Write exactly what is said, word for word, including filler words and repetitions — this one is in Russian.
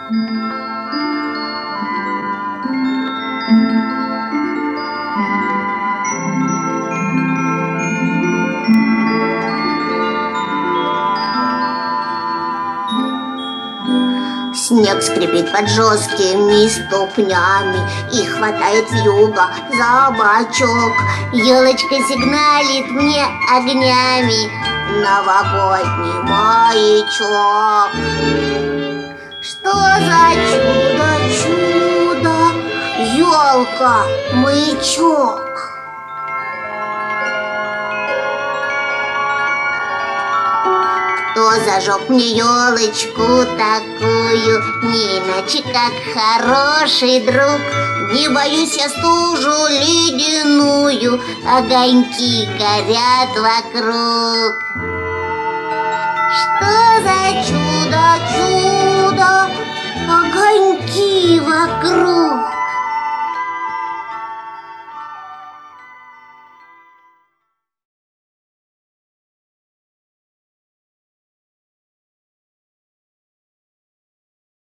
Снег скрипит под жесткими ступнями и хватает вьюга за бочок. Елочка сигналит мне огнями, новогодний маячок. Что за чудо-чудо, елка-маячок? Кто зажег мне елочку такую, не иначе как хороший друг? Не боюсь я стужу ледяную, огоньки горят вокруг. Что за чудо-чудо, огоньки вокруг?